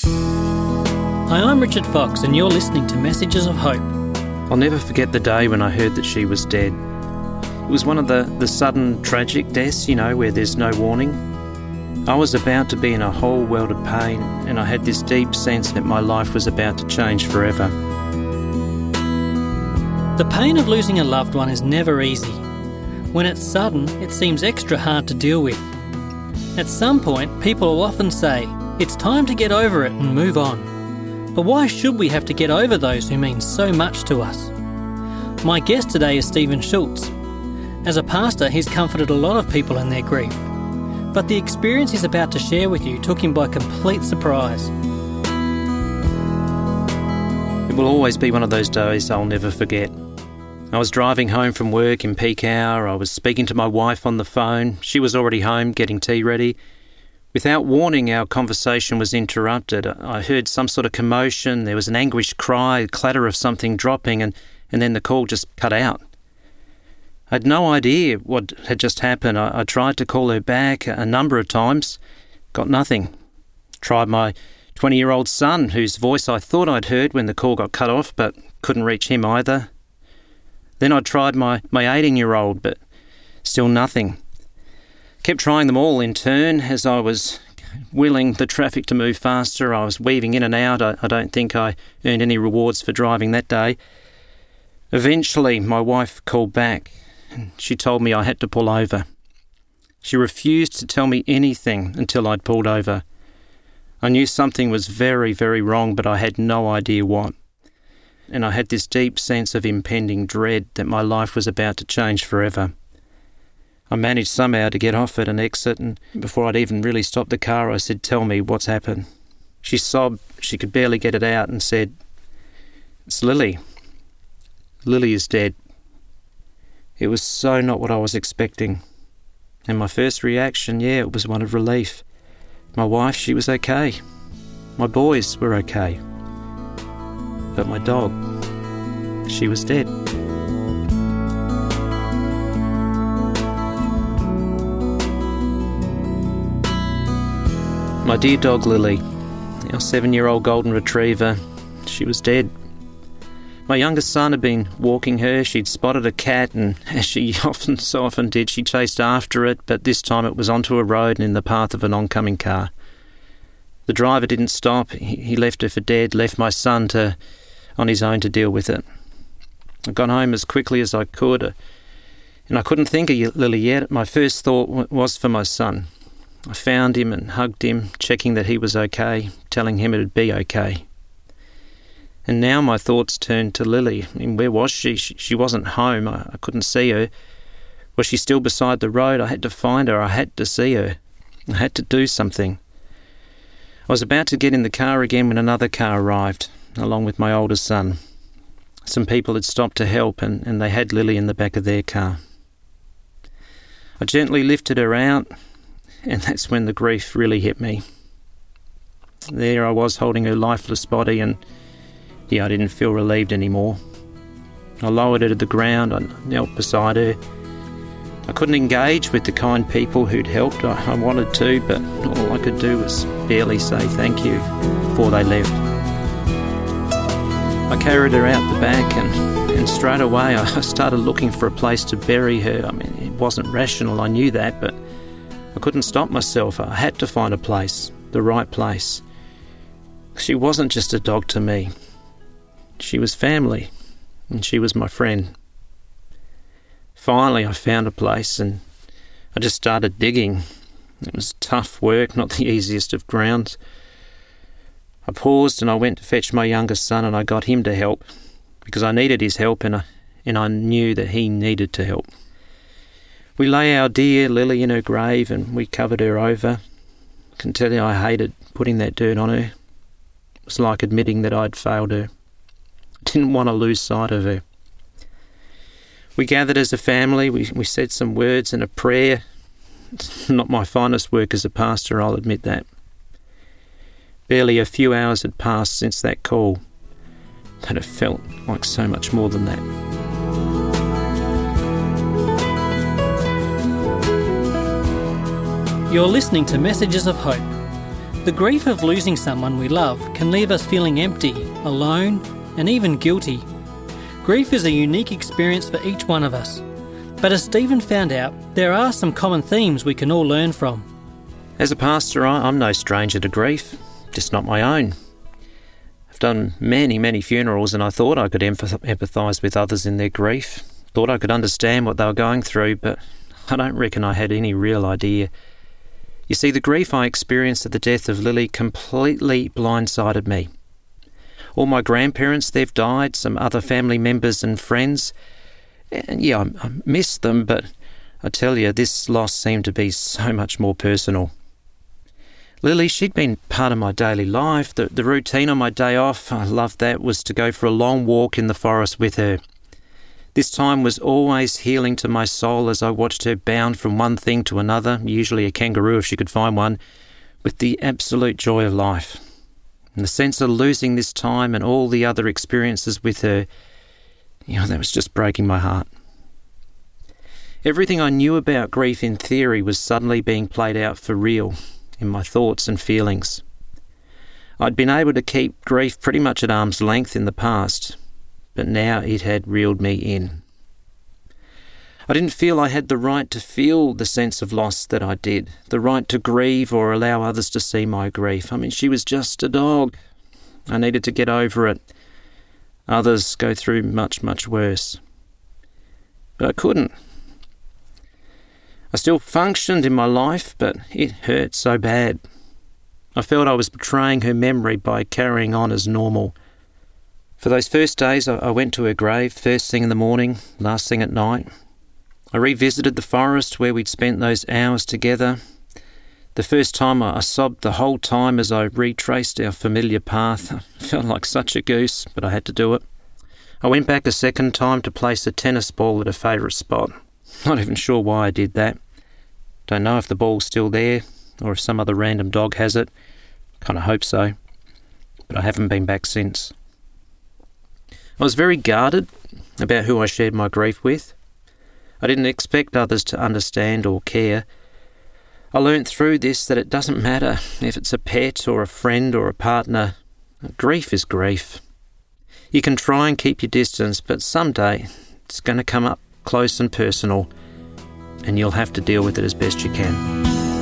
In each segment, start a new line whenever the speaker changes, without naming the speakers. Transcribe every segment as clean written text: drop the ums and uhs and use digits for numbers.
Hi, I'm Richard Fox and you're listening to Messages of Hope.
I'll never forget the day when I heard that she was dead. It was one of the sudden tragic deaths, where there's no warning. I was about to be in a whole world of pain, and I had this deep sense that my life was about to change forever.
The pain of losing a loved one is never easy. When it's sudden, it seems extra hard to deal with. At some point, people will often say, it's time to get over it and move on. But why should we have to get over those who mean so much to us? My guest today is Stephen Schultz. As a pastor, he's comforted a lot of people in their grief. But the experience he's about to share with you took him by complete surprise.
It will always be one of those days I'll never forget. I was driving home from work in peak hour. I was speaking to my wife on the phone. She was already home getting tea ready. Without warning, our conversation was interrupted. I heard some sort of commotion. There was an anguished cry, a clatter of something dropping, and then the call just cut out. I had no idea what had just happened. I tried to call her back a number of times. Got nothing. Tried my 20-year-old son, whose voice I thought I'd heard when the call got cut off, but couldn't reach him either. Then I tried my 18-year-old, but still nothing. Kept trying them all in turn as I was willing the traffic to move faster. I was weaving in and out. I don't think I earned any rewards for driving that day. Eventually, my wife called back. She told me I had to pull over. She refused to tell me anything until I'd pulled over. I knew something was very, very wrong, but I had no idea what. And I had this deep sense of impending dread that my life was about to change forever. I managed somehow to get off at an exit, and before I'd even really stopped the car, I said, "Tell me what's happened." She sobbed. She could barely get it out and said, "It's Lily. Lily is dead." It was so not what I was expecting. And my first reaction, it was one of relief. My wife, she was okay. My boys were okay. But my dog, she was dead. My dear dog Lily, our 7-year-old golden retriever, she was dead. My youngest son had been walking her. She'd spotted a cat, and as she so often did, she chased after it, but this time it was onto a road and in the path of an oncoming car. The driver didn't stop. He left her for dead, left my son on his own to deal with it. I got home as quickly as I could, and I couldn't think of Lily yet. My first thought was for my son. I found him and hugged him, checking that he was okay, telling him it'd be okay. And now my thoughts turned to Lily. Where was she? She wasn't home. I couldn't see her. Was she still beside the road? I had to find her. I had to see her. I had to do something. I was about to get in the car again when another car arrived, along with my oldest son. Some people had stopped to help, and they had Lily in the back of their car. I gently lifted her out, and that's when the grief really hit me. There I was holding her lifeless body, and I didn't feel relieved anymore. I lowered her to the ground. I knelt beside her. I couldn't engage with the kind people who'd helped. I wanted to, but all I could do was barely say thank you before they left. I carried her out the back, and straight away I started looking for a place to bury her. It wasn't rational, I knew that, but I couldn't stop myself. I had to find a place, the right place. She wasn't just a dog to me. She was family, and she was my friend. Finally, I found a place, and I just started digging. It was tough work, not the easiest of grounds. I paused and I went to fetch my youngest son, and I got him to help because I needed his help, and I knew that he needed to help. We lay our dear Lily in her grave, and we covered her over. I can tell you I hated putting that dirt on her. It was like admitting that I'd failed her. I didn't want to lose sight of her. We gathered as a family. We said some words and a prayer. It's not my finest work as a pastor, I'll admit that. Barely a few hours had passed since that call, but it felt like so much more than that.
You're listening to Messages of Hope. The grief of losing someone we love can leave us feeling empty, alone, and even guilty. Grief is a unique experience for each one of us. But as Stephen found out, there are some common themes we can all learn from.
As a pastor, I'm no stranger to grief, just not my own. I've done many funerals, and I thought I could empathise with others in their grief. Thought I could understand what they were going through, but I don't reckon I had any real idea. You see, the grief I experienced at the death of Lily completely blindsided me. All my grandparents, they've died, some other family members and friends. And yeah, I miss them, but I tell you, this loss seemed to be so much more personal. Lily, she'd been part of my daily life. The routine on my day off, I loved that, was to go for a long walk in the forest with her. This time was always healing to my soul as I watched her bound from one thing to another, usually a kangaroo if she could find one, with the absolute joy of life. And the sense of losing this time and all the other experiences with her, that was just breaking my heart. Everything I knew about grief in theory was suddenly being played out for real in my thoughts and feelings. I'd been able to keep grief pretty much at arm's length in the past, but now it had reeled me in. I didn't feel I had the right to feel the sense of loss that I did, the right to grieve or allow others to see my grief. She was just a dog. I needed to get over it. Others go through much worse. But I couldn't. I still functioned in my life, but it hurt so bad. I felt I was betraying her memory by carrying on as normal. For those first days, I went to her grave, first thing in the morning, last thing at night. I revisited the forest where we'd spent those hours together. The first time I sobbed the whole time as I retraced our familiar path. I felt like such a goose, but I had to do it. I went back a second time to place a tennis ball at a favourite spot. Not even sure why I did that. Don't know if the ball's still there or if some other random dog has it. Kind of hope so. But I haven't been back since. I was very guarded about who I shared my grief with. I didn't expect others to understand or care. I learnt through this that it doesn't matter if it's a pet or a friend or a partner. Grief is grief. You can try and keep your distance, but someday it's going to come up close and personal, and you'll have to deal with it as best you can.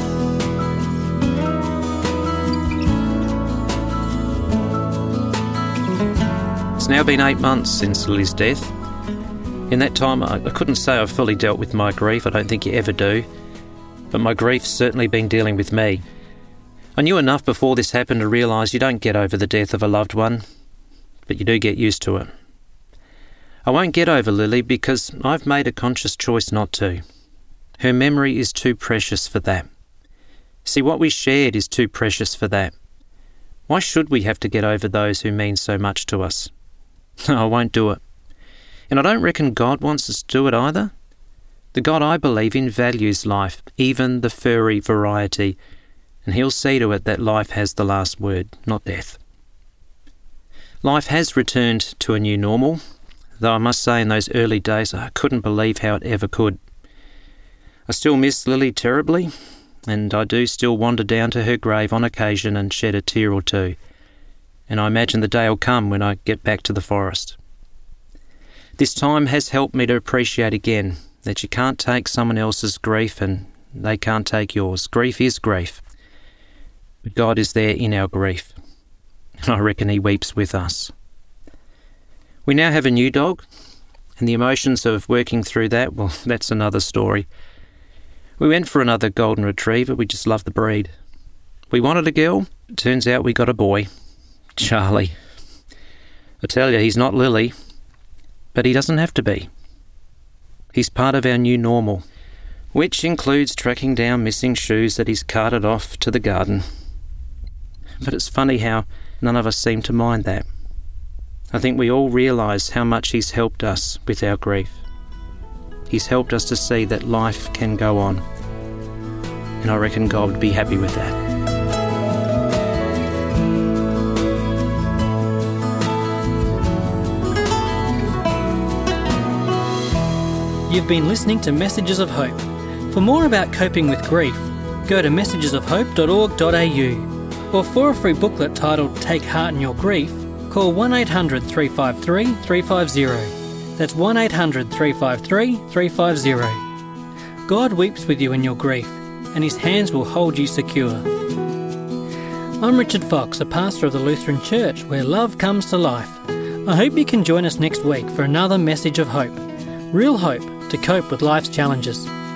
It's now been 8 months since Lily's death. In that time, I couldn't say I've fully dealt with my grief. I don't think you ever do. But my grief's certainly been dealing with me. I knew enough before this happened to realise you don't get over the death of a loved one, but you do get used to it. I won't get over Lily because I've made a conscious choice not to. Her memory is too precious for that. See, what we shared is too precious for that. Why should we have to get over those who mean so much to us? No, I won't do it. And I don't reckon God wants us to do it either. The God I believe in values life, even the furry variety, and he'll see to it that life has the last word, not death. Life has returned to a new normal, though I must say in those early days I couldn't believe how it ever could. I still miss Lily terribly, and I do still wander down to her grave on occasion and shed a tear or two, and I imagine the day will come when I get back to the forest. This time has helped me to appreciate again that you can't take someone else's grief and they can't take yours. Grief is grief, but God is there in our grief, and I reckon he weeps with us. We now have a new dog, and the emotions of working through that, well, that's another story. We went for another golden retriever. We just love the breed. We wanted a girl. It turns out we got a boy, Charlie. I tell you, he's not Lily, but he doesn't have to be. He's part of our new normal, which includes tracking down missing shoes that he's carted off to the garden. But it's funny how none of us seem to mind that. I think we all realise how much he's helped us with our grief. He's helped us to see that life can go on, and I reckon God would be happy with that.
You've been listening to Messages of Hope. For more about coping with grief, go to messagesofhope.org.au. Or for a free booklet titled Take Heart in Your Grief, call 1800 353 350. That's 1800 353 350. God weeps with you in your grief, and His hands will hold you secure. I'm Richard Fox, a pastor of the Lutheran Church, where love comes to life. I hope you can join us next week for another message of hope. Real hope to cope with life's challenges.